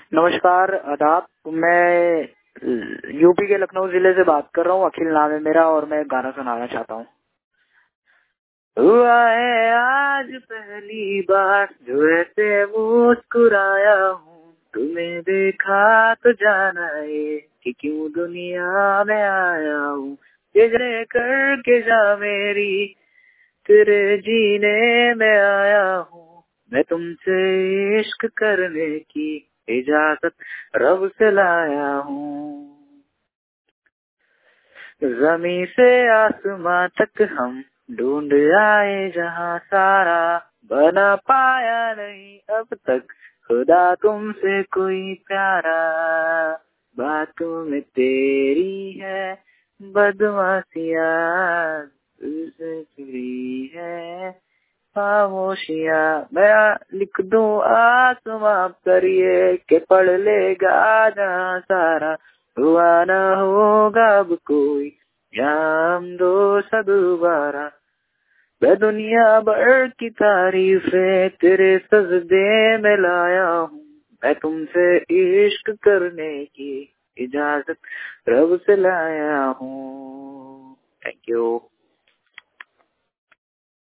नमस्कार, आदाब। मैं यूपी के लखनऊ जिले से बात कर रहा हूँ। अखिल नाम है मेरा और मैं गाना सुनाना चाहता हूँ। हुआ है आज पहली बार जो ऐसे मुस्कुराया हूँ, तुम्हें देखा तो जाना ये कि क्यों दुनिया में आया हूँ। गुजरे करके जा मेरी, तेरे जीने में आया हूँ। मैं तुमसे इश्क करने की इजाजत रब से लाया हूँ। जमीन से आसमां तक हम ढूंढ आए जहाँ सारा, बना पाया नहीं अब तक खुदा तुमसे कोई प्यारा। बातों में तेरी है बदमाशियाँ, तुझसे जुड़ी है खामोशियाँ। मैं लिख दूं आसमां पर ये के पढ़ लेगा जहाँ सारा, हुआ ना होगा अब कोई यहाँ हम दो सा दोबारा। मैं दुनिया भर की तारीफें तेरे सजदे में लाया हूँ। मैं तुमसे इश्क करने की इजाजत रब से लाया हूँ। Thank you.